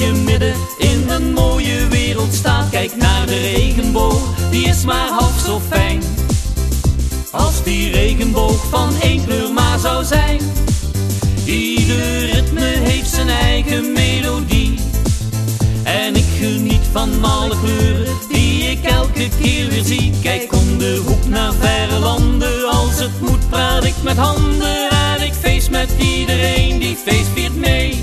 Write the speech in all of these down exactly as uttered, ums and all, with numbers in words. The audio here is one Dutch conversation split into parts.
je midden in een mooie wereld staat. Kijk naar de regenboog, die is maar half zo fijn. Als die regenboog van één kleur maar zou zijn. Ieder ritme heeft zijn eigen melodie. En ik geniet van alle kleuren die ik elke keer weer zie. Kijk om de hoek naar verre landen, als het moet praat ik met handen. En ik feest met iedereen die feestviert mee.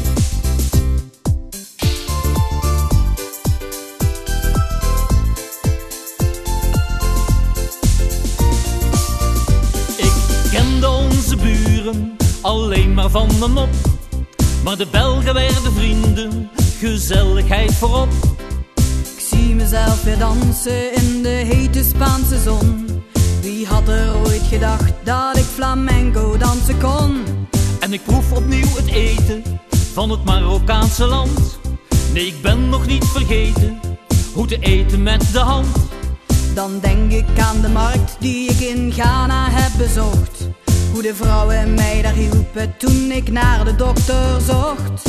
Ik kende onze buren alleen maar van de mop, maar de Belgen werden vrienden, gezelligheid voorop. Ik zie mezelf weer dansen in de hete Spaanse zon. Wie had er ooit gedacht dat ik flamenco dansen kon? En ik proef opnieuw het eten van het Marokkaanse land. Nee, ik ben nog niet vergeten hoe te eten met de hand. Dan denk ik aan de markt die ik in Ghana heb bezocht. Hoe de vrouwen mij daar hielpen toen ik naar de dokter zocht.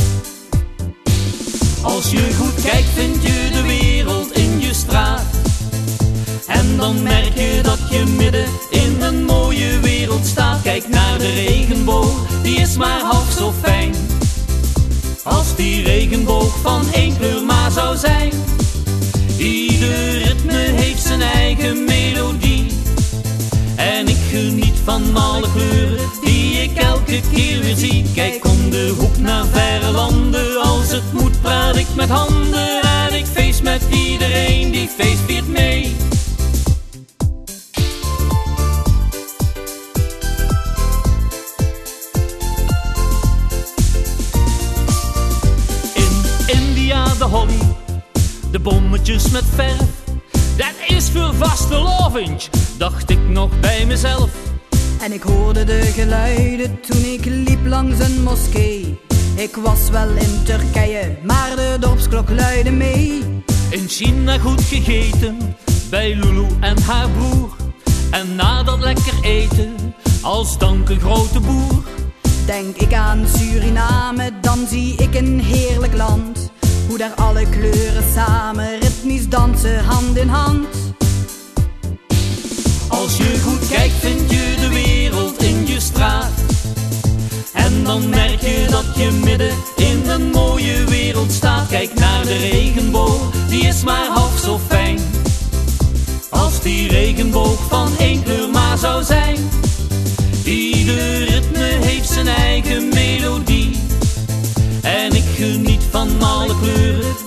Als je goed kijkt vind je de wereld in je straat. En dan merk je dat je midden in een mooie wereld staat. Kijk naar de regenboog, die is maar half zo fijn. Als die regenboog van één kleur maar zou zijn. Ieder ritme heeft zijn eigen melodie. En ik geniet van alle kleuren die ik elke keer weer zie. Kijk om de hoek naar verre landen, als het moet praat ik met handen. En ik feest met iedereen die feestviert mee. In India de holly, de bommetjes met verf. Dat is voor vastelovend, dacht ik nog bij mezelf. En ik hoorde de geluiden toen ik liep langs een moskee. Ik was wel in Turkije, maar de dorpsklok luidde mee. In China goed gegeten, bij Lulu en haar broer. En na dat lekker eten, als dank een grote boer. Denk ik aan Suriname, dan zie ik een heerlijk land. Hoe daar alle kleuren samen ritmisch dansen, hand in hand. Als je goed kijkt vind je de wereld in je straat. En dan merk je dat je midden in een mooie wereld staat. Kijk naar de regenboog, die is maar half zo fijn. Als die regenboog van één kleur maar zou zijn. Ieder ritme heeft zijn eigen melodie. En ik geniet van alle kleuren